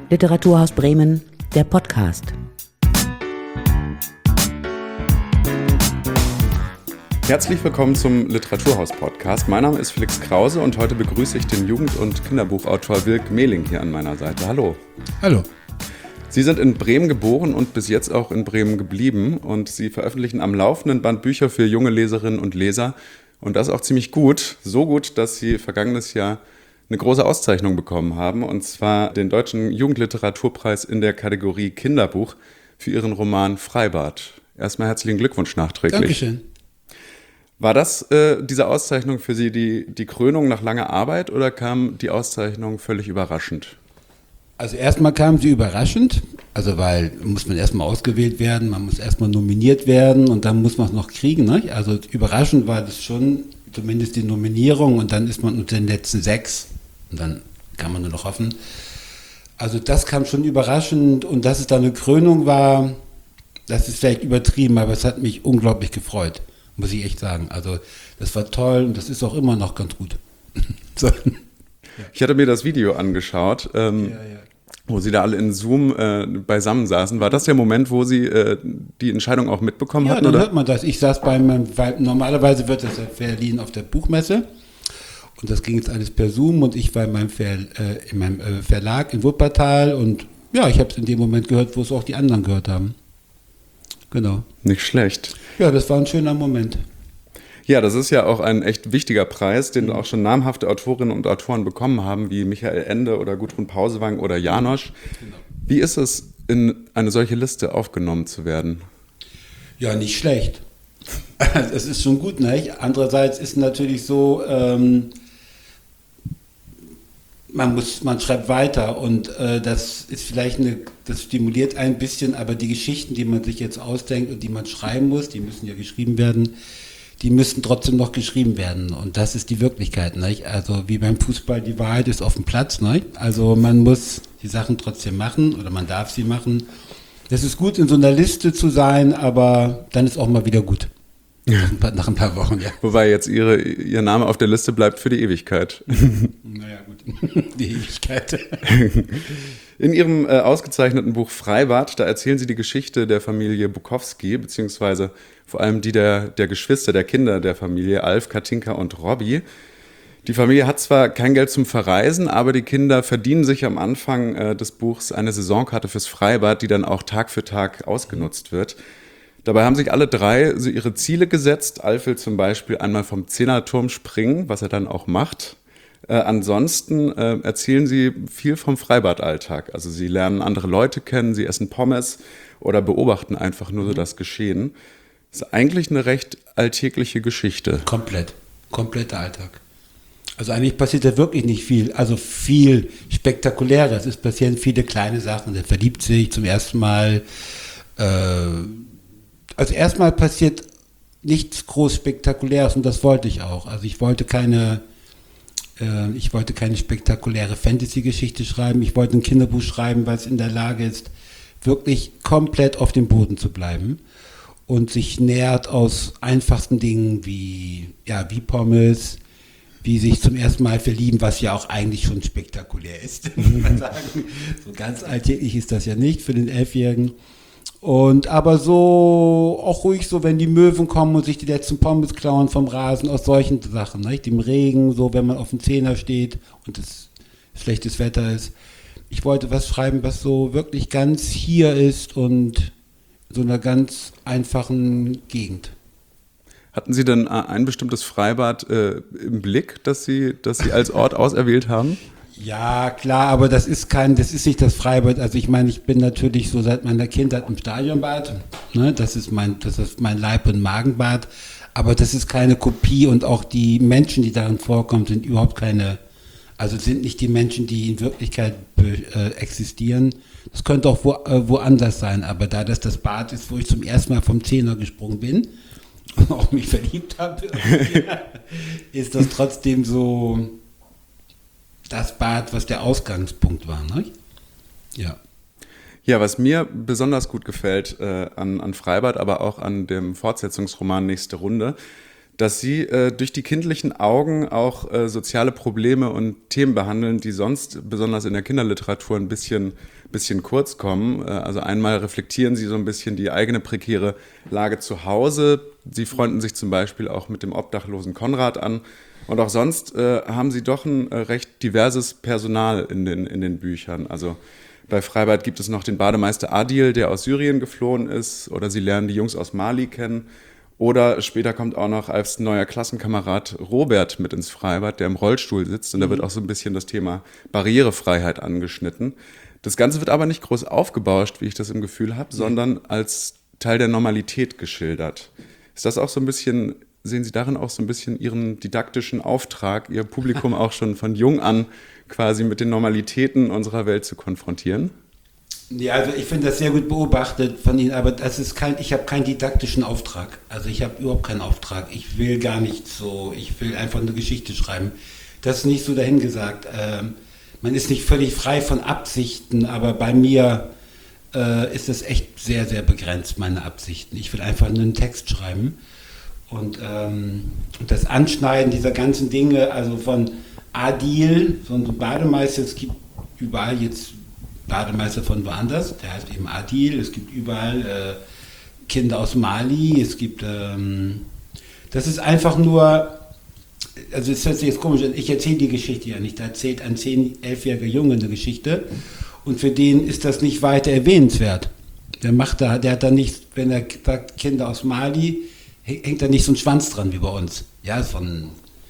Literaturhaus Bremen, der Podcast. Herzlich willkommen zum Literaturhaus-Podcast. Mein Name ist Felix Krause und heute begrüße ich den Jugend- und Kinderbuchautor Wilk Mehling hier an meiner Seite. Hallo. Hallo. Sie sind in Bremen geboren und bis jetzt auch in Bremen geblieben und Sie veröffentlichen am laufenden Band Bücher für junge Leserinnen und Leser und das auch ziemlich gut. So gut, dass Sie vergangenes Jahr eine große Auszeichnung bekommen haben und zwar den Deutschen Jugendliteraturpreis in der Kategorie Kinderbuch für Ihren Roman Freibad. Erstmal herzlichen Glückwunsch nachträglich. Dankeschön. War das diese Auszeichnung für Sie die Krönung nach langer Arbeit oder kam die Auszeichnung völlig überraschend? Also erstmal kam sie überraschend, also weil muss man erstmal ausgewählt werden, man muss erstmal nominiert werden und dann muss man es noch kriegen. Ne? Also überraschend war das schon, zumindest die Nominierung und dann ist man unter den letzten 6 und dann kann man nur noch hoffen. Also das kam schon überraschend und dass es da eine Krönung war, das ist vielleicht übertrieben, aber es hat mich unglaublich gefreut. Muss ich echt sagen. Also das war toll und das ist auch immer noch ganz gut. So. Ich hatte mir das Video angeschaut, wo Sie da alle in Zoom beisammen saßen. War das der Moment, wo Sie die Entscheidung auch mitbekommen hatten? Ja, dann oder? hört man das. Ich saß normalerweise wird das ja verliehen auf der Buchmesse und das ging jetzt alles per Zoom und ich war in meinem Verlag in Wuppertal und ja, ich habe es in dem Moment gehört, wo es auch die anderen gehört haben. Genau. Nicht schlecht. Ja, das war ein schöner Moment. Ja, das ist ja auch ein echt wichtiger Preis, den auch schon namhafte Autorinnen und Autoren bekommen haben, wie Michael Ende oder Gudrun Pausewang oder Janosch. Genau. Wie ist es, in eine solche Liste aufgenommen zu werden? Ja, nicht schlecht. Es ist schon gut, ne? Andererseits ist natürlich so, man schreibt weiter und das ist vielleicht das stimuliert ein bisschen, aber die Geschichten, die man sich jetzt ausdenkt und die man schreiben muss, die müssen ja geschrieben werden, die müssen trotzdem noch geschrieben werden und das ist die Wirklichkeit, nicht? Also wie beim Fußball, die Wahrheit ist auf dem Platz, nicht? Also man muss die Sachen trotzdem machen oder man darf sie machen. Das ist gut, in so einer Liste zu sein, aber dann ist auch mal wieder gut. Nach ein paar Wochen, ja. Wobei jetzt Ihr Name auf der Liste bleibt für die Ewigkeit. Naja, gut. Die Ewigkeit. In Ihrem ausgezeichneten Buch Freibad, da erzählen Sie die Geschichte der Familie Bukowski, beziehungsweise vor allem die der Geschwister, der Kinder der Familie, Alf, Katinka und Robby. Die Familie hat zwar kein Geld zum Verreisen, aber die Kinder verdienen sich am Anfang des Buchs eine Saisonkarte fürs Freibad, die dann auch Tag für Tag ausgenutzt wird. Dabei haben sich alle drei so ihre Ziele gesetzt. Alf will zum Beispiel einmal vom Zehnerturm springen, was er dann auch macht. Ansonsten erzählen sie viel vom Freibadalltag. Also sie lernen andere Leute kennen, sie essen Pommes oder beobachten einfach nur so das Geschehen. Das ist eigentlich eine recht alltägliche Geschichte. Kompletter Alltag. Also eigentlich passiert da wirklich nicht viel, also viel Spektakuläres. Es passieren viele kleine Sachen. Der verliebt sich zum ersten Mal. Also erstmal passiert nichts groß Spektakuläres und das wollte ich auch. Also ich wollte keine spektakuläre Fantasy-Geschichte schreiben. Ich wollte ein Kinderbuch schreiben, was in der Lage ist, wirklich komplett auf dem Boden zu bleiben und sich nährt aus einfachsten Dingen wie Pommes, wie sich zum ersten Mal verlieben, was ja auch eigentlich schon spektakulär ist, muss man sagen. So ganz alltäglich ist das ja nicht für den 11-Jährigen. Und aber so, auch ruhig so, wenn die Möwen kommen und sich die letzten Pommes klauen vom Rasen, aus solchen Sachen, nicht? Im Regen, so, wenn man auf dem Zehner steht und es schlechtes Wetter ist. Ich wollte was schreiben, was so wirklich ganz hier ist und so einer ganz einfachen Gegend. Hatten Sie denn ein bestimmtes Freibad im Blick, das Sie als Ort auserwählt haben? Ja, klar, aber das ist nicht das Freibad. Also ich meine, ich bin natürlich so seit meiner Kindheit im Stadionbad. Ne? Das ist mein Leib- und Magenbad. Aber das ist keine Kopie und auch die Menschen, die darin vorkommen, sind nicht die Menschen, die in Wirklichkeit existieren. Das könnte auch woanders sein, aber da das Bad ist, wo ich zum ersten Mal vom Zehner gesprungen bin und auch mich verliebt habe, ist das trotzdem so das Bad, was der Ausgangspunkt war, ne? Ja. Ja, was mir besonders gut gefällt an Freibad, aber auch an dem Fortsetzungsroman Nächste Runde, dass Sie durch die kindlichen Augen auch soziale Probleme und Themen behandeln, die sonst besonders in der Kinderliteratur ein bisschen kurz kommen. Also einmal reflektieren Sie so ein bisschen die eigene prekäre Lage zu Hause. Sie freunden sich zum Beispiel auch mit dem obdachlosen Konrad an. Und auch sonst haben Sie doch ein recht diverses Personal in den Büchern. Also bei Freibad gibt es noch den Bademeister Adil, der aus Syrien geflohen ist. Oder Sie lernen die Jungs aus Mali kennen. Oder später kommt auch noch als neuer Klassenkamerad Robert mit ins Freibad, der im Rollstuhl sitzt. Und da wird auch so ein bisschen das Thema Barrierefreiheit angeschnitten. Das Ganze wird aber nicht groß aufgebauscht, wie ich das im Gefühl habe, sondern als Teil der Normalität geschildert. Ist das auch so ein bisschen, sehen Sie darin auch so ein bisschen Ihren didaktischen Auftrag, Ihr Publikum auch schon von jung an quasi mit den Normalitäten unserer Welt zu konfrontieren? Ja, also ich finde das sehr gut beobachtet von Ihnen, aber ich habe keinen didaktischen Auftrag. Also ich habe überhaupt keinen Auftrag. Ich will gar nicht so, ich will einfach eine Geschichte schreiben. Das ist nicht so dahingesagt. Man ist nicht völlig frei von Absichten, aber bei mir ist das echt sehr, sehr begrenzt, meine Absichten. Ich will einfach einen Text schreiben und das Anschneiden dieser ganzen Dinge, also von Adil, so ein Bademeister, es gibt überall jetzt Bademeister von woanders, der heißt eben Adil, es gibt überall Kinder aus Mali, es gibt, das ist einfach nur, also es hört sich jetzt komisch an, ich erzähle die Geschichte ja nicht, da erzählt ein 10-, 11-jähriger Junge eine Geschichte und für den ist das nicht weiter erwähnenswert. Der hat da nicht, wenn er sagt Kinder aus Mali, hängt da nicht so ein Schwanz dran wie bei uns, ja, von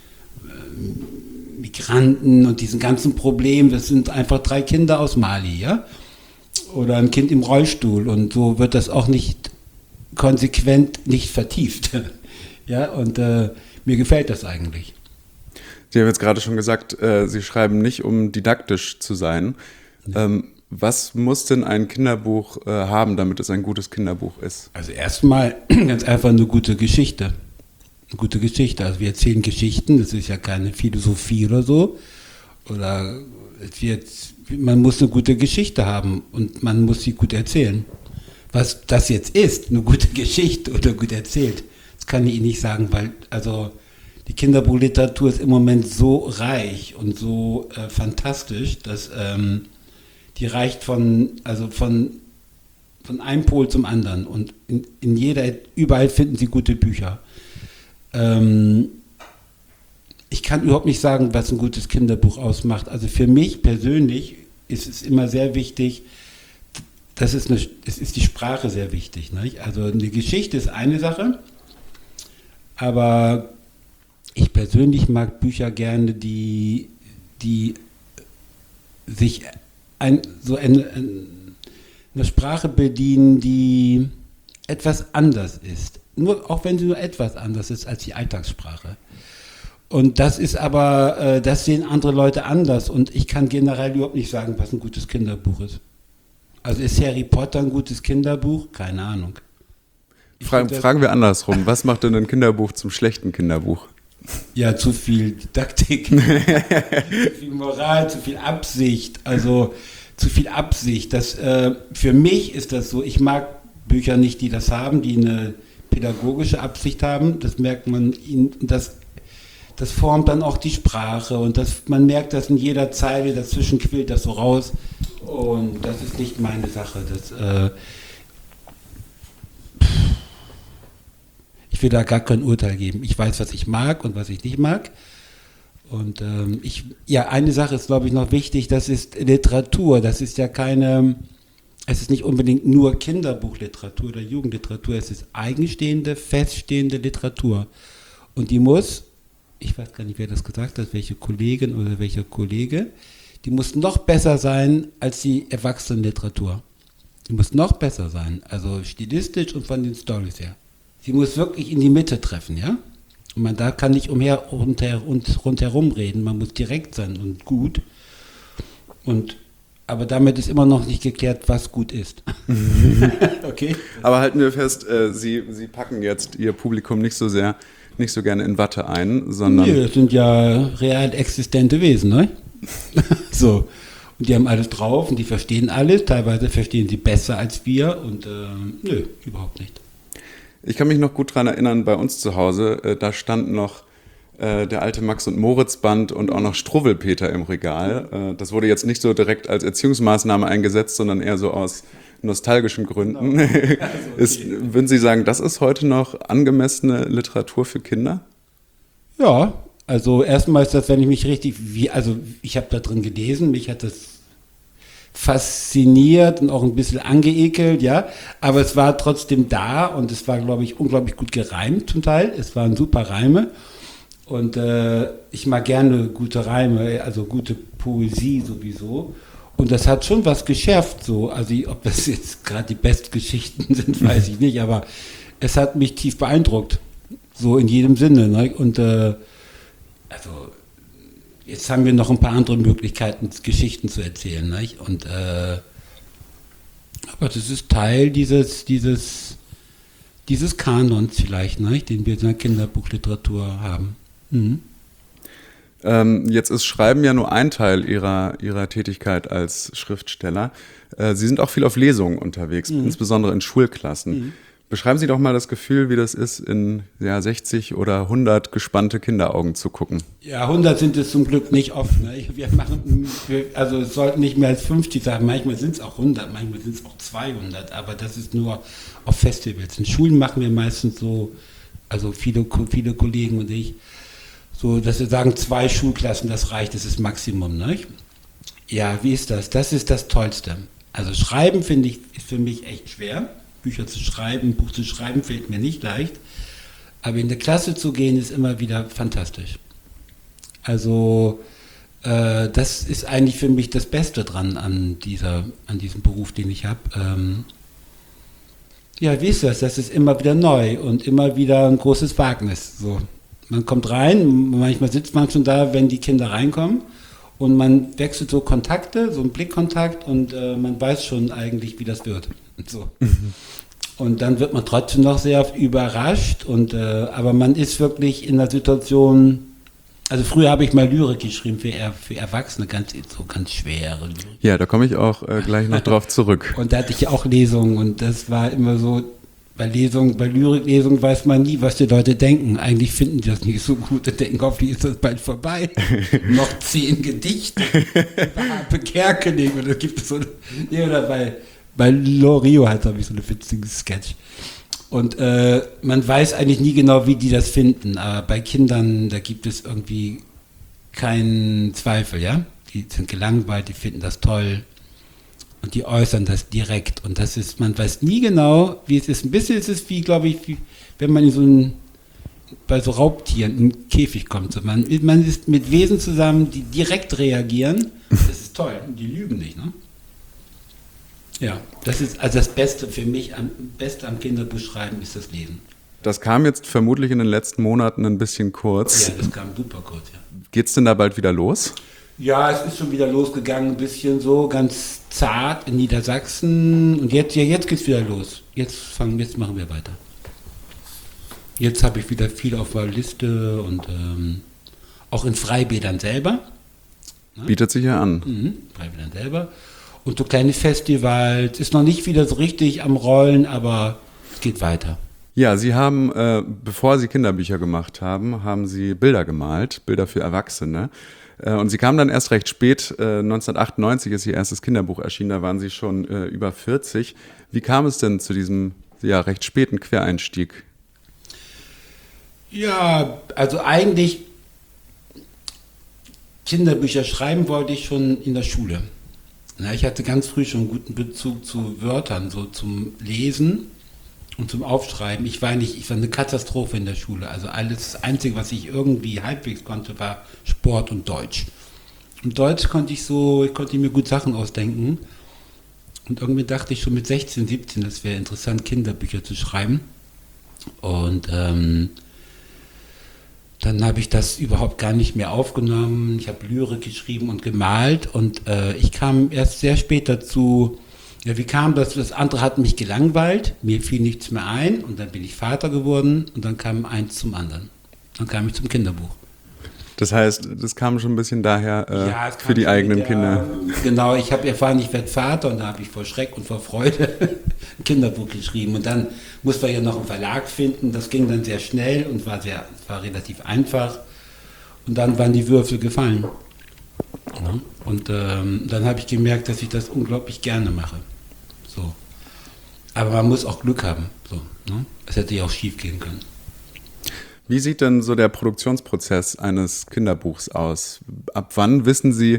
Migranten und diesen ganzen Problemen, das sind einfach 3 Kinder aus Mali, ja, oder ein Kind im Rollstuhl und so wird das auch nicht konsequent nicht vertieft, ja, und mir gefällt das eigentlich. Sie haben jetzt gerade schon gesagt, Sie schreiben nicht, um didaktisch zu sein. Was muss denn ein Kinderbuch haben, damit es ein gutes Kinderbuch ist? Also erstmal ganz einfach eine gute Geschichte. Eine gute Geschichte. Also wir erzählen Geschichten, das ist ja keine Philosophie oder so. Oder man muss eine gute Geschichte haben und man muss sie gut erzählen. Was das jetzt ist, eine gute Geschichte oder gut erzählt, das kann ich Ihnen nicht sagen, weil also die Kinderbuchliteratur ist im Moment so reich und so fantastisch, dass die reicht von einem Pol zum anderen und überall finden Sie gute Bücher. Ich kann überhaupt nicht sagen, was ein gutes Kinderbuch ausmacht. Also für mich persönlich ist es immer sehr wichtig, es ist die Sprache sehr wichtig. Nicht? Also eine Geschichte ist eine Sache, aber ich persönlich mag Bücher gerne, die sich eine Sprache bedienen, die etwas anders ist. Auch wenn sie nur etwas anders ist als die Alltagssprache. Und das ist aber, das sehen andere Leute anders und ich kann generell überhaupt nicht sagen, was ein gutes Kinderbuch ist. Also ist Harry Potter ein gutes Kinderbuch? Keine Ahnung. Fragen wir andersrum. Was macht denn ein Kinderbuch zum schlechten Kinderbuch? Ja, zu viel Didaktik, zu viel Moral, zu viel Absicht. Also zu viel Absicht. Für mich ist das so, ich mag Bücher nicht, die das haben, die eine pädagogische Absicht haben. Das merkt man ihnen, das formt dann auch die Sprache und man merkt das in jeder Zeile, dazwischen quillt das so raus und das ist nicht meine Sache. Ich will da gar kein Urteil geben. Ich weiß, was ich mag und was ich nicht mag. Und eine Sache ist, glaube ich, noch wichtig, das ist Literatur. Das ist ja es ist nicht unbedingt nur Kinderbuchliteratur oder Jugendliteratur, es ist eigenstehende, feststehende Literatur. Und die muss, ich weiß gar nicht, wer das gesagt hat, welche Kollegin oder welcher Kollege, die muss noch besser sein als die Erwachsenenliteratur. Die muss noch besser sein, also stilistisch und von den Storys her. Sie muss wirklich in die Mitte treffen, ja? Und man da kann nicht rundherum reden, man muss direkt sein und gut. Aber damit ist immer noch nicht geklärt, was gut ist. Okay? Aber halten wir fest, Sie packen jetzt Ihr Publikum nicht so gerne in Watte ein, sondern... Nee, das sind ja real existente Wesen, ne? So. Und die haben alles drauf und die verstehen alles. Teilweise verstehen sie besser als wir und nö, überhaupt nicht. Ich kann mich noch gut daran erinnern, bei uns zu Hause, da stand noch der alte Max und Moritz Band und auch noch Struwwelpeter im Regal. Das wurde jetzt nicht so direkt als Erziehungsmaßnahme eingesetzt, sondern eher so aus nostalgischen Gründen. Genau. Also okay. Würden Sie sagen, das ist heute noch angemessene Literatur für Kinder? Ja, also erstmal ist das, wenn ich mich richtig, ich habe da drin gelesen, mich hat das fasziniert und auch ein bisschen angeekelt, ja, aber es war trotzdem da und es war, glaube ich, unglaublich gut gereimt zum Teil. Es waren super Reime. Und ich mag gerne gute Reime, also gute Poesie sowieso. Und das hat schon was geschärft so. Also ob das jetzt gerade die Bestgeschichten sind, weiß ich nicht. Aber es hat mich tief beeindruckt. So in jedem Sinne. Ne? Und also jetzt haben wir noch ein paar andere Möglichkeiten, Geschichten zu erzählen. Ne? Und aber das ist Teil dieses Kanons vielleicht, ne? Den wir in der Kinderbuchliteratur haben. Mhm. Jetzt ist Schreiben ja nur ein Teil Ihrer Tätigkeit als Schriftsteller. Sie sind auch viel auf Lesungen unterwegs, insbesondere in Schulklassen. Beschreiben Sie doch mal das Gefühl, wie das ist, in 60 oder 100 gespannte Kinderaugen zu gucken. Ja, 100 sind es zum Glück nicht oft. Ne? Also es sollten nicht mehr als 50 sein. Manchmal sind es auch 100, manchmal sind es auch 200. Aber das ist nur auf Festivals. In Schulen machen wir meistens so, also viele Kollegen und ich, so, dass wir sagen, 2 Schulklassen, das reicht, das ist Maximum. Ne? Ja, wie ist das? Das ist das Tollste. Also Schreiben, finde ich, ist für mich echt schwer. Bücher zu schreiben, ein Buch zu schreiben, fällt mir nicht leicht. Aber in der Klasse zu gehen, ist immer wieder fantastisch. Also das ist eigentlich für mich das Beste dran an diesem Beruf, den ich habe. Ja, wie ist das? Das ist immer wieder neu und immer wieder ein großes Wagnis. So. Man kommt rein, manchmal sitzt man schon da, wenn die Kinder reinkommen und man wechselt so Kontakte, so einen Blickkontakt und man weiß schon eigentlich, wie das wird. So. Und dann wird man trotzdem noch sehr überrascht aber man ist wirklich in der Situation, also früher habe ich mal Lyrik geschrieben für Erwachsene, ganz schwere Lyrik. Ja, da komme ich auch gleich noch drauf zurück. Und da hatte ich auch Lesungen und das war immer so, bei Lyriklesungen weiß man nie, was die Leute denken. Eigentlich finden die das nicht so gut und denken, hoffentlich ist das bald vorbei. Noch 10 Gedichte über Harpe Kerkeling oder gibt es so oder bei Loriot habe ich so eine witzige Sketch. Und man weiß eigentlich nie genau, wie die das finden. Aber bei Kindern, da gibt es irgendwie keinen Zweifel, ja. Die sind gelangweilt, die finden das toll. Und die äußern das direkt. Und das ist, man weiß nie genau, wie es ist. Ein bisschen ist es wie, glaube ich, wie, wenn man bei so Raubtieren in einen Käfig kommt. So, man ist mit Wesen zusammen, die direkt reagieren. Das ist toll. Und die lügen nicht, ne? Ja, das ist also das Beste für mich, Beste am Kinderbuchschreiben ist das Lesen. Das kam jetzt vermutlich in den letzten Monaten ein bisschen kurz. Ja, das kam super kurz, ja. Geht's denn da bald wieder los? Ja, es ist schon wieder losgegangen, ein bisschen so, ganz zart in Niedersachsen. Und jetzt geht's wieder los. Jetzt machen wir weiter. Jetzt habe ich wieder viel auf der Liste und auch in Freibädern selber. Ne? Bietet sich ja an. Freibädern selber. Und so kleine Festivals, ist noch nicht wieder so richtig am Rollen, aber es geht weiter. Ja, Sie haben, bevor Sie Kinderbücher gemacht haben, haben Sie Bilder gemalt, Bilder für Erwachsene. Und Sie kamen dann erst recht spät, 1998 ist Ihr erstes Kinderbuch erschienen, da waren Sie schon über 40. Wie kam es denn zu diesem recht späten Quereinstieg? Ja, also eigentlich Kinderbücher schreiben wollte ich schon in der Schule. Na, ich hatte ganz früh schon einen guten Bezug zu Wörtern, so zum Lesen und zum Aufschreiben. Ich war eine Katastrophe in der Schule. Also das Einzige, was ich irgendwie halbwegs konnte, war Sport und Deutsch. Und Deutsch konnte ich mir gut Sachen ausdenken. Und irgendwie dachte ich schon mit 16, 17, das wäre interessant, Kinderbücher zu schreiben. Und dann habe ich das überhaupt gar nicht mehr aufgenommen. Ich habe Lyrik geschrieben und gemalt und ich kam erst sehr spät dazu. Ja, wie kam das? Das andere hat mich gelangweilt, mir fiel nichts mehr ein und dann bin ich Vater geworden und dann kam eins zum anderen. Dann kam ich zum Kinderbuch. Das heißt, das kam schon ein bisschen daher für die eigenen Kinder. Genau, ich habe erfahren, ich werde Vater und da habe ich vor Schreck und vor Freude Kinderbuch geschrieben. Und dann musste man ja noch einen Verlag finden. Das ging dann sehr schnell und war relativ einfach. Und dann waren die Würfel gefallen. Ja. Und dann habe ich gemerkt, dass ich das unglaublich gerne mache. So. Aber man muss auch Glück haben. So, ne? Es hätte ja auch schief gehen können. Wie sieht denn so der Produktionsprozess eines Kinderbuchs aus? Ab wann wissen Sie,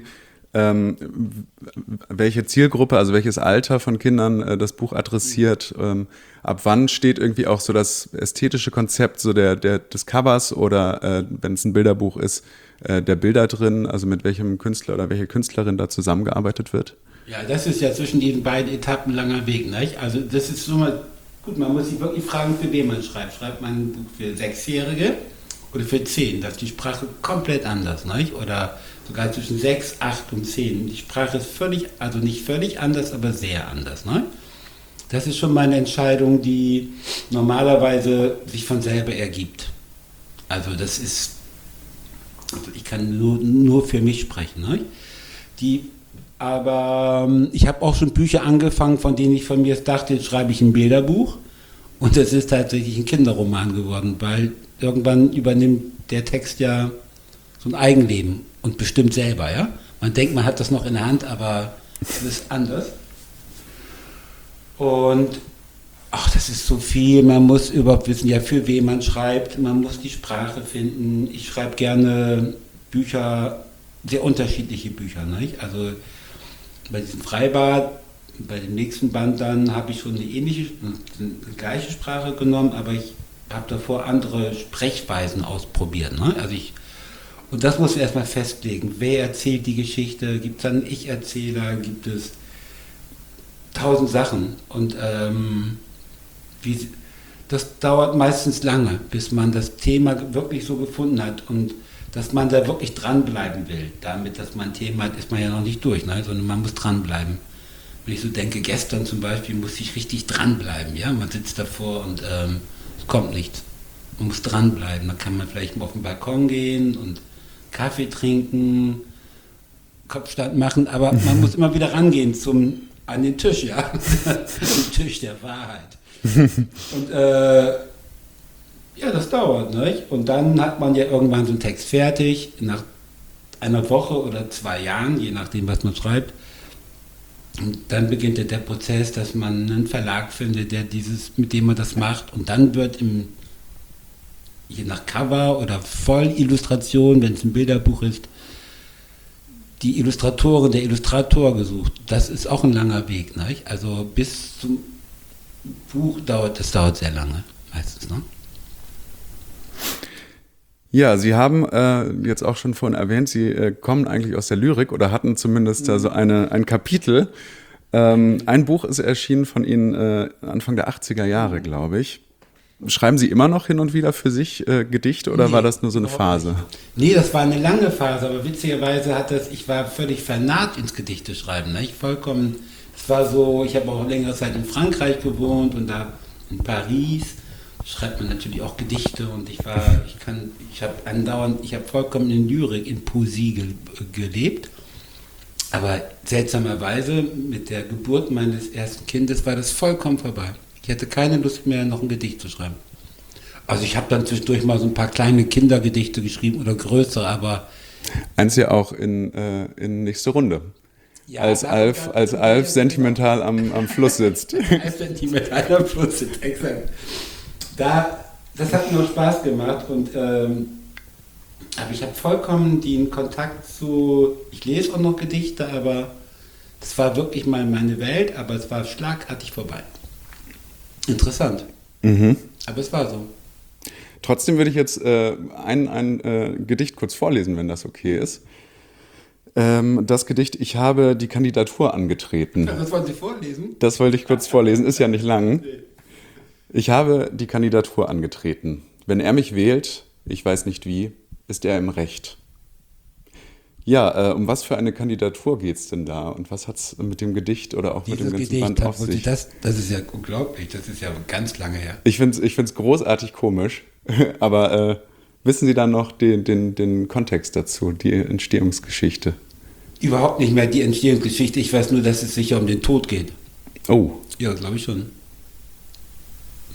welche Zielgruppe, also welches Alter von Kindern das Buch adressiert? Ab wann steht irgendwie auch so das ästhetische Konzept so des Covers oder, wenn es ein Bilderbuch ist, der Bilder drin, also mit welchem Künstler oder welche Künstlerin da zusammengearbeitet wird? Ja, das ist ja zwischen diesen beiden Etappen ein langer Weg. Nicht? Also das ist so mal, gut, man muss sich wirklich fragen, für wen man schreibt. Schreibt man ein Buch für 6-Jährige oder für 10? Da ist die Sprache komplett anders. Nicht? Oder sogar zwischen 6, 8 und 10. Die Sprache ist völlig, also nicht völlig anders, aber sehr anders. Nicht? Das ist schon mal eine Entscheidung, die normalerweise sich von selber ergibt. Also das ist, also ich kann nur für mich sprechen. Nicht? Aber ich habe auch schon Bücher angefangen, von denen ich von mir dachte, jetzt schreibe ich ein Bilderbuch. Und das ist tatsächlich ein Kinderroman geworden, weil irgendwann übernimmt der Text ja so ein Eigenleben und bestimmt selber. Ja? Man denkt, man hat das noch in der Hand, aber es ist anders. Und das ist so viel, man muss überhaupt wissen, ja, für wen man schreibt, man muss die Sprache finden. Ich schreibe gerne Bücher, sehr unterschiedliche Bücher. Nicht? Also bei diesem Freibad, bei dem nächsten Band dann, habe ich schon eine gleiche Sprache genommen, aber ich habe davor andere Sprechweisen ausprobiert. Ne? Und das muss man erstmal festlegen. Wer erzählt die Geschichte? Gibt es dann einen Ich-Erzähler? Gibt es 1000 Sachen? Und das dauert meistens lange, bis man das Thema wirklich so gefunden hat und dass man da wirklich dranbleiben will. Damit, dass man ein Thema hat, ist man ja noch nicht durch, ne? Sondern man muss dranbleiben. Wenn ich so denke, gestern zum Beispiel musste ich richtig dranbleiben. Ja? Man sitzt davor und es kommt nichts. Man muss dranbleiben. Dann kann man vielleicht mal auf den Balkon gehen und Kaffee trinken, Kopfstand machen, aber man muss immer wieder rangehen an den Tisch, ja. Den Tisch der Wahrheit. Und ja, das dauert, nicht? Und dann hat man ja irgendwann so einen Text fertig, nach einer Woche oder 2 Jahren, je nachdem, was man schreibt. Und dann beginnt der Prozess, dass man einen Verlag findet, mit dem man das macht. Und dann wird je nach Cover oder Vollillustration, wenn es ein Bilderbuch ist, die Illustratorin, der Illustrator gesucht. Das ist auch ein langer Weg, nicht? Also bis zum Buch dauert sehr lange, meistens, ne? Ja, Sie haben jetzt auch schon vorhin erwähnt, Sie kommen eigentlich aus der Lyrik oder hatten zumindest da so ein Kapitel. Ein Buch ist erschienen von Ihnen Anfang der 80er Jahre, glaube ich. Schreiben Sie immer noch hin und wieder für sich Gedichte oder war das nur so eine Phase? Nee, das war eine lange Phase, aber witzigerweise ich war völlig vernarrt ins Gedichteschreiben. Ne? Es war so, ich habe auch längere Zeit in Frankreich gewohnt und da in Paris schreibt man natürlich auch Gedichte und ich habe vollkommen in Lyrik, in Poesie gelebt. Aber seltsamerweise mit der Geburt meines ersten Kindes war das vollkommen vorbei. Ich hatte keine Lust mehr, noch ein Gedicht zu schreiben. Also ich habe dann zwischendurch mal so ein paar kleine Kindergedichte geschrieben oder größere, aber... Eins ja auch in nächste Runde. Ja, als Alf sentimental am Fluss sitzt. Alf sentimental am Fluss sitzt, exakt. Das hat mir Spaß gemacht aber ich habe vollkommen den Kontakt ich lese auch noch Gedichte, aber das war wirklich mal meine Welt, aber es war schlagartig vorbei. Interessant. Mhm. Aber es war so. Trotzdem würde ich jetzt ein Gedicht kurz vorlesen, wenn das okay ist. Das Gedicht, ich habe die Kandidatur angetreten. Das wollen Sie vorlesen? Das wollte ich kurz vorlesen, ist ja nicht lang. Ich habe die Kandidatur angetreten. Wenn er mich wählt, ich weiß nicht wie, ist er im Recht. Ja, um was für eine Kandidatur geht es denn da? Und was hat es mit dem Gedicht oder auch mit dem ganzen Gedicht Band auf sich? Das ist ja unglaublich, das ist ja ganz lange her. Ich find's großartig komisch, aber wissen Sie dann noch den Kontext dazu, die Entstehungsgeschichte? Überhaupt nicht mehr die Entstehungsgeschichte, ich weiß nur, dass es sicher um den Tod geht. Oh. Ja, glaube ich schon.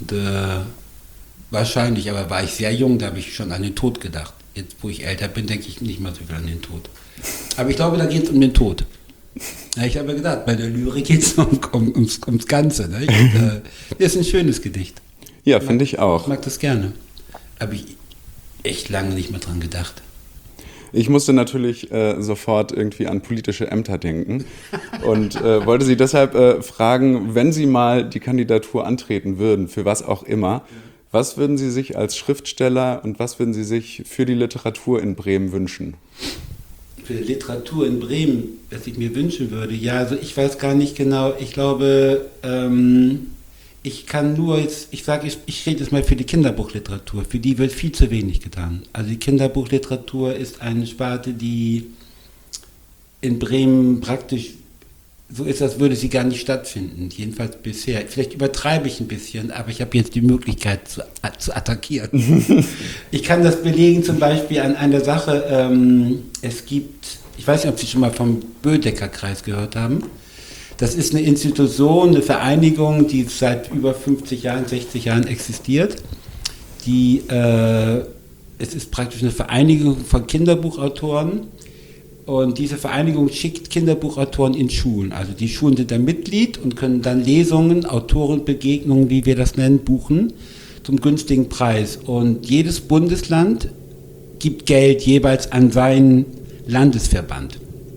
Und, wahrscheinlich, aber war ich sehr jung, da habe ich schon an den Tod gedacht. Jetzt, wo ich älter bin, denke ich nicht mal so viel an den Tod. Aber ich glaube, da geht es um den Tod. Ja, ich habe ja gedacht, bei der Lyrik geht es ums Ganze. Ne? Das ist ein schönes Gedicht. Ja, finde ich auch. Ich mag das gerne. Habe ich echt lange nicht mehr dran gedacht. Ich musste natürlich sofort irgendwie an politische Ämter denken und wollte Sie deshalb fragen, wenn Sie mal die Kandidatur antreten würden, für was auch immer, was würden Sie sich als Schriftsteller und was würden Sie sich für die Literatur in Bremen wünschen? Für die Literatur in Bremen, was ich mir wünschen würde, ja, also ich weiß gar nicht genau, ich glaube, ich kann nur jetzt, ich rede jetzt mal für die Kinderbuchliteratur, für die wird viel zu wenig getan. Also die Kinderbuchliteratur ist eine Sparte, die in Bremen praktisch so ist, als würde sie gar nicht stattfinden, jedenfalls bisher. Vielleicht übertreibe ich ein bisschen, aber ich habe jetzt die Möglichkeit zu attackieren. Ich kann das belegen zum Beispiel an einer Sache, es gibt, ich weiß nicht, ob Sie schon mal vom Bödecker-Kreis gehört haben. Das ist eine Institution, eine Vereinigung, die seit über 50 Jahren, 60 Jahren existiert. Es ist praktisch eine Vereinigung von Kinderbuchautoren. Und diese Vereinigung schickt Kinderbuchautoren in Schulen. Also die Schulen sind da Mitglied und können dann Lesungen, Autorenbegegnungen, wie wir das nennen, buchen zum günstigen Preis. Und jedes Bundesland gibt Geld jeweils an seinen Landesverband.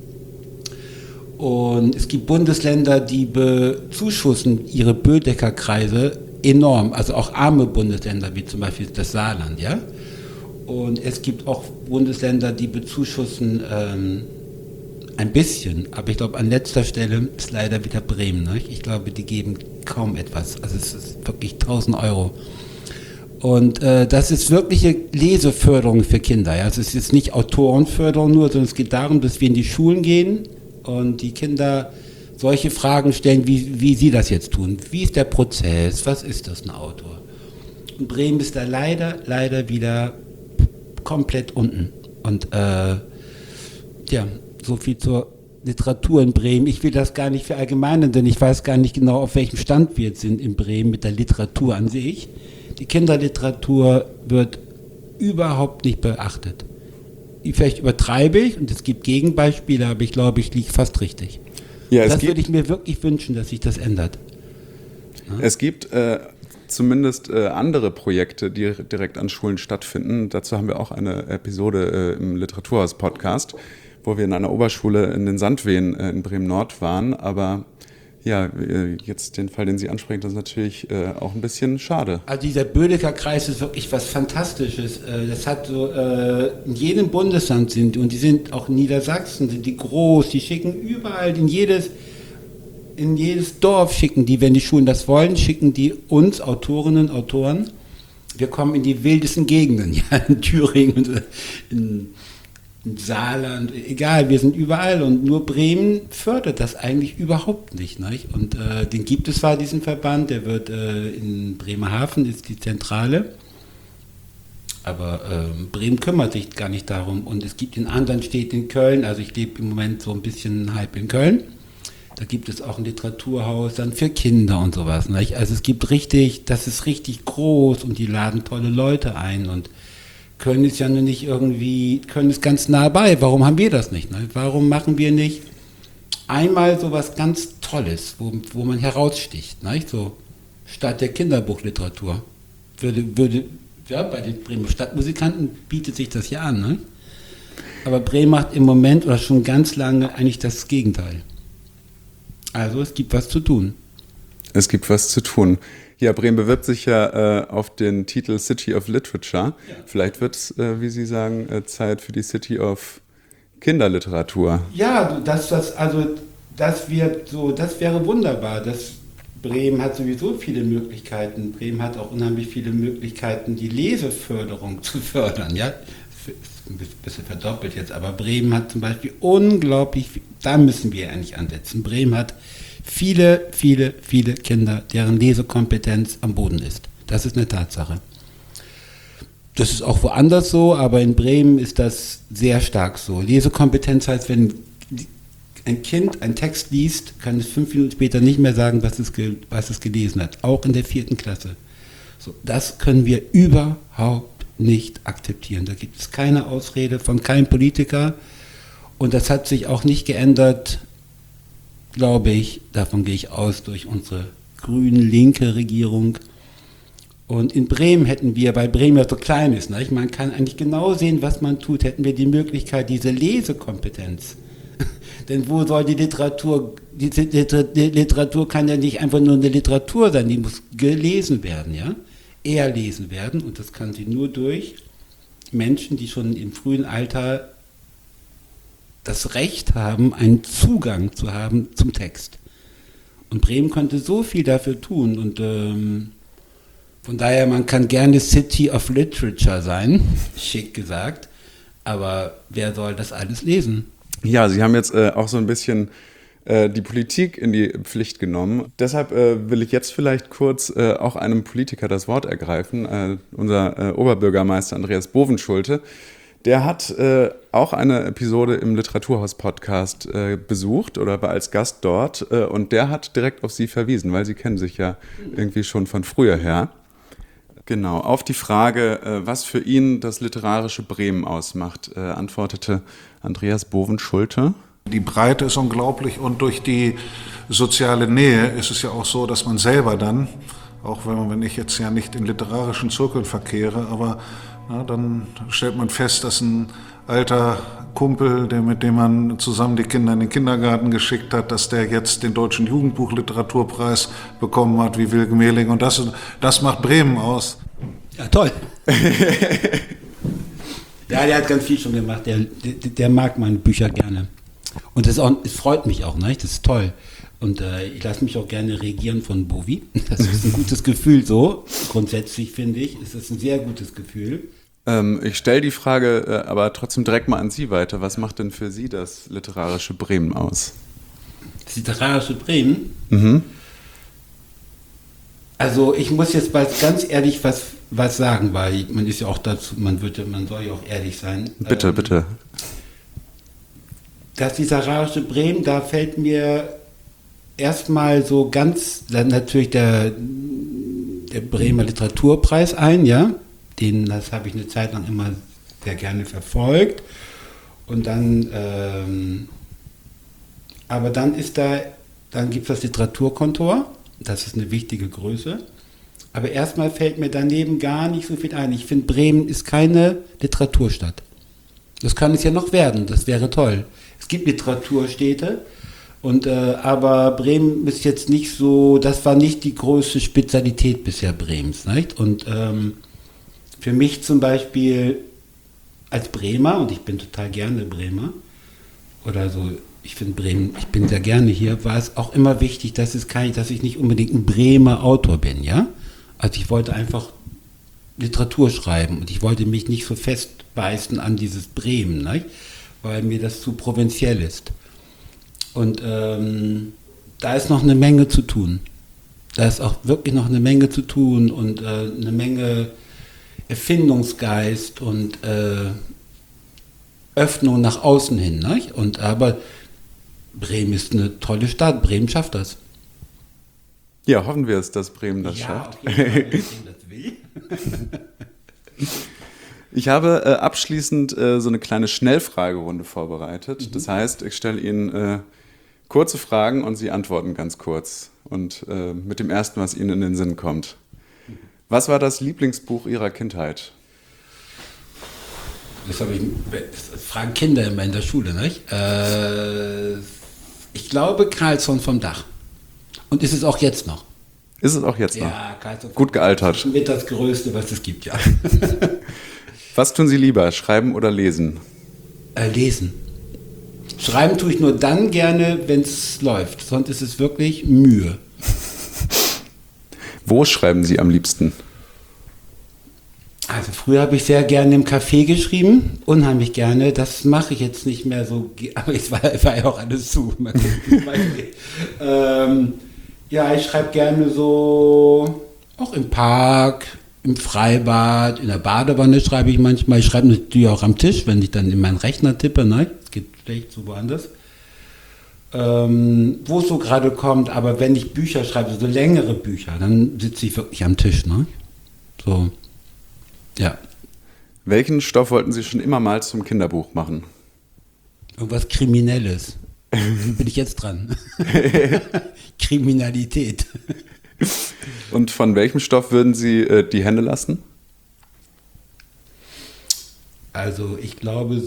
Und es gibt Bundesländer, die bezuschussen ihre Bödecker-Kreise enorm. Also auch arme Bundesländer, wie zum Beispiel das Saarland, ja. Und es gibt auch Bundesländer, die bezuschussen ein bisschen, aber ich glaube, an letzter Stelle ist leider wieder Bremen. Ne? Ich glaube, die geben kaum etwas. Also es ist wirklich 1.000 Euro. Und das ist wirkliche Leseförderung für Kinder. Ja? Also es ist jetzt nicht Autorenförderung nur, sondern es geht darum, dass wir in die Schulen gehen und die Kinder solche Fragen stellen, wie sie das jetzt tun. Wie ist der Prozess? Was ist das, ein Autor? Und Bremen ist da leider wieder komplett unten. Und so viel zur Literatur in Bremen. Ich will das gar nicht verallgemeinern, denn ich weiß gar nicht genau, auf welchem Stand wir jetzt sind in Bremen mit der Literatur an sich. Die Kinderliteratur wird überhaupt nicht beachtet. Vielleicht übertreibe ich und es gibt Gegenbeispiele, aber ich glaube, ich liege fast richtig. Ja, das würde ich mir wirklich wünschen, dass sich das ändert. Ja? Es gibt zumindest andere Projekte, die direkt an Schulen stattfinden. Dazu haben wir auch eine Episode im Literaturhaus-Podcast, wo wir in einer Oberschule in den Sandwehen in Bremen-Nord waren. Aber ja, jetzt den Fall, den Sie ansprechen, das ist natürlich auch ein bisschen schade. Also dieser Bödecker-Kreis ist wirklich was Fantastisches. Das hat so, in jedem Bundesland sind, und die sind auch in Niedersachsen, sind die groß, die schicken überall, in jedes Dorf schicken die, wenn die Schulen das wollen, schicken die uns, Autorinnen, Autoren. Wir kommen in die wildesten Gegenden, ja, in Thüringen, in Saarland, egal, wir sind überall und nur Bremen fördert das eigentlich überhaupt nicht. Und den gibt es zwar, diesen Verband, der wird in Bremerhaven, ist die Zentrale, aber Bremen kümmert sich gar nicht darum. Und es gibt in anderen Städten in Köln, also ich lebe im Moment so ein bisschen halb in Köln, da gibt es auch ein Literaturhaus dann für Kinder und sowas. Also es gibt das ist richtig groß und die laden tolle Leute ein und Köln ist ja nur nicht irgendwie, Köln ist ganz nah bei. Warum haben wir das nicht? Warum machen wir nicht einmal so was ganz Tolles, wo man heraussticht? So Stadt der Kinderbuchliteratur. Ja, bei den Bremer Stadtmusikanten bietet sich das ja an. Ne? Aber Bremen macht im Moment oder schon ganz lange eigentlich das Gegenteil. Also es gibt was zu tun. Es gibt was zu tun. Ja, Bremen bewirbt sich ja auf den Titel City of Literature. Ja. Vielleicht wird es, wie Sie sagen, Zeit für die City of Kinderliteratur. Ja, das wäre wunderbar. Bremen hat sowieso viele Möglichkeiten. Bremen hat auch unheimlich viele Möglichkeiten, die Leseförderung zu fördern. Ja? Ein bisschen verdoppelt jetzt, aber Bremen hat zum Beispiel unglaublich, da müssen wir eigentlich ansetzen. Bremen hat viele Kinder, deren Lesekompetenz am Boden ist. Das ist eine Tatsache. Das ist auch woanders so, aber in Bremen ist das sehr stark so. Lesekompetenz heißt, wenn ein Kind einen Text liest, kann es 5 Minuten später nicht mehr sagen, was es gelesen hat. Auch in der 4. Klasse. So, das können wir überhaupt nicht akzeptieren. Da gibt es keine Ausrede von keinem Politiker. Und das hat sich auch nicht geändert, glaube ich, davon gehe ich aus, durch unsere grün-linke Regierung. Und in Bremen hätten wir, weil Bremen ja so klein ist, ne, man kann eigentlich genau sehen, was man tut, hätten wir die Möglichkeit, diese Lesekompetenz. Denn wo soll die Literatur kann ja nicht einfach nur eine Literatur sein, die muss gelesen werden, ja, erlesen werden. Und das kann sie nur durch Menschen, die schon im frühen Alter das Recht haben, einen Zugang zu haben zum Text. Und Bremen konnte so viel dafür tun. Und von daher, man kann gerne City of Literature sein, schick gesagt, aber wer soll das alles lesen? Ja, Sie haben jetzt auch so ein bisschen die Politik in die Pflicht genommen. Deshalb will ich jetzt vielleicht kurz auch einem Politiker das Wort ergreifen. Unser Oberbürgermeister Andreas Bovenschulte, der hat auch eine Episode im Literaturhaus-Podcast besucht oder war als Gast dort und der hat direkt auf Sie verwiesen, weil Sie kennen sich ja irgendwie schon von früher her. Genau, auf die Frage, was für ihn das literarische Bremen ausmacht, antwortete Andreas Bovenschulte. Die Breite ist unglaublich und durch die soziale Nähe ist es ja auch so, dass man selber dann, auch wenn ich jetzt ja nicht in literarischen Zirkeln verkehre, aber dann stellt man fest, dass ein alter Kumpel, mit dem man zusammen die Kinder in den Kindergarten geschickt hat, dass der jetzt den Deutschen Jugendbuchliteraturpreis bekommen hat, wie Wilke Mehling. Und das macht Bremen aus. Ja, toll. Ja, der hat ganz viel schon gemacht. Der mag meine Bücher gerne. Und es freut mich auch, ne? Das ist toll. Und ich lasse mich auch gerne regieren von Bovi. Das ist ein gutes Gefühl so. Grundsätzlich finde ich, ist es ein sehr gutes Gefühl. Ich stelle die Frage aber trotzdem direkt mal an Sie weiter. Was macht denn für Sie das literarische Bremen aus? Das literarische Bremen? Mhm. Also ich muss jetzt ganz ehrlich was sagen, weil man ist ja auch dazu, man soll ja auch ehrlich sein. Bitte, bitte. Das literarische Bremen, da fällt mir erstmal so ganz, dann natürlich der Bremer Literaturpreis ein, ja. Das habe ich eine Zeit lang immer sehr gerne verfolgt. Und dann, aber dann gibt es das Literaturkontor, das ist eine wichtige Größe. Aber erstmal fällt mir daneben gar nicht so viel ein. Ich finde, Bremen ist keine Literaturstadt. Das kann es ja noch werden, das wäre toll. Es gibt Literaturstädte, aber Bremen ist jetzt nicht so, das war nicht die größte Spezialität bisher Bremens, nicht? Und für mich zum Beispiel als Bremer, und ich bin total gerne Bremer, oder so, ich finde Bremen, ich bin sehr gerne hier, war es auch immer wichtig, dass ich nicht unbedingt ein Bremer Autor bin, ja? Also ich wollte einfach Literatur schreiben und ich wollte mich nicht so festbeißen an dieses Bremen, nicht? Weil mir das zu provinziell ist. Und da ist noch eine Menge zu tun. Da ist auch wirklich noch eine Menge zu tun und eine Menge Erfindungsgeist und Öffnung nach außen hin. Nicht? Aber Bremen ist eine tolle Stadt. Bremen schafft das. Ja, hoffen wir es, dass Bremen das schafft. Auf jeden Fall, wenn Bremen das will. Ich habe abschließend so eine kleine Schnellfragerunde vorbereitet. Das heißt, ich stelle Ihnen kurze Fragen und Sie antworten ganz kurz. Und mit dem ersten, was Ihnen in den Sinn kommt. Was war das Lieblingsbuch Ihrer Kindheit? Das fragen Kinder immer in der Schule, nicht? Ich glaube Carlsson vom Dach. Und ist es auch jetzt noch? Ist es auch jetzt noch? Ja, Carlsson gut gealtert. Das ist mit das Größte, was es gibt, ja. Was tun Sie lieber, schreiben oder lesen? Lesen. Schreiben tue ich nur dann gerne, wenn es läuft. Sonst ist es wirklich Mühe. Wo schreiben Sie am liebsten? Also früher habe ich sehr gerne im Café geschrieben, unheimlich gerne. Das mache ich jetzt nicht mehr so, aber es war ja auch alles zu. Ja, ich schreibe gerne so, auch im Park, im Freibad, in der Badewanne schreibe ich manchmal. Ich schreibe natürlich auch am Tisch, wenn ich dann in meinen Rechner tippe. Nein, es geht schlecht so woanders. Wo es so gerade kommt, aber wenn ich Bücher schreibe, so längere Bücher, dann sitze ich wirklich am Tisch. Ne? So, ja. Welchen Stoff wollten Sie schon immer mal zum Kinderbuch machen? Irgendwas Kriminelles. Bin ich jetzt dran. Kriminalität. Und von welchem Stoff würden Sie die Hände lassen? Also ich glaube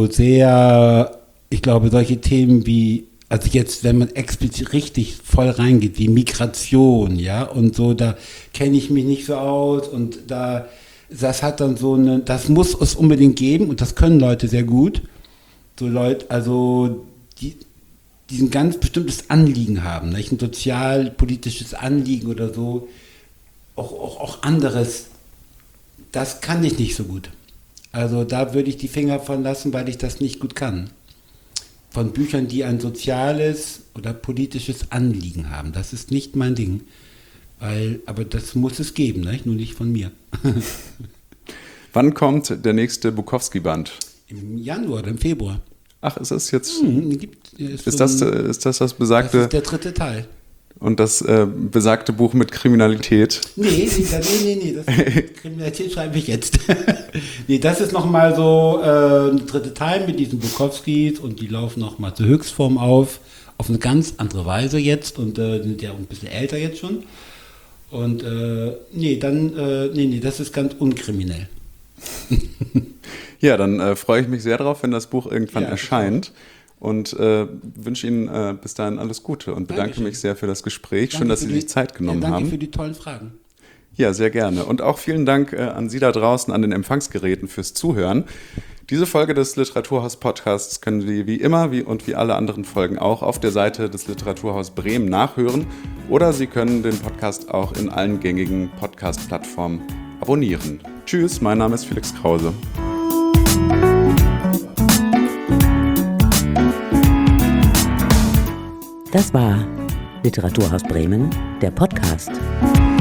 solche Themen wie, also jetzt, wenn man explizit richtig voll reingeht, wie Migration, ja, und so, da kenne ich mich nicht so aus und das hat dann das muss es unbedingt geben und das können Leute sehr gut. So Leute, also die ein ganz bestimmtes Anliegen haben, nicht? Ein sozialpolitisches Anliegen oder so, auch anderes, das kann ich nicht so gut. Also da würde ich die Finger von lassen, weil ich das nicht gut kann. Von Büchern, die ein soziales oder politisches Anliegen haben, das ist nicht mein Ding. Aber das muss es geben, nicht? Nur nicht von mir. Wann kommt der nächste Bukowski-Band? Im Januar oder im Februar. Ach, ist das jetzt... Ist das besagte... Das ist der 3. Teil. Und das besagte Buch mit Kriminalität? Nee, Kriminalität schreibe ich jetzt. Nee, das ist nochmal so ein 3. Teil mit diesen Bukowskis und die laufen nochmal zur Höchstform auf eine ganz andere Weise jetzt und sind ja auch ein bisschen älter jetzt schon. Und das ist ganz unkriminell. Ja, dann freue ich mich sehr drauf, wenn das Buch irgendwann erscheint. Und wünsche Ihnen bis dahin alles Gute und bedanke mich sehr für das Gespräch. Schön, dass Sie sich Zeit genommen haben. Danke für die tollen Fragen. Ja, sehr gerne. Und auch vielen Dank an Sie da draußen an den Empfangsgeräten fürs Zuhören. Diese Folge des Literaturhaus-Podcasts können Sie wie immer wie alle anderen Folgen auch auf der Seite des Literaturhaus Bremen nachhören. Oder Sie können den Podcast auch in allen gängigen Podcast-Plattformen abonnieren. Tschüss, mein Name ist Felix Krause. Das war Literaturhaus Bremen, der Podcast.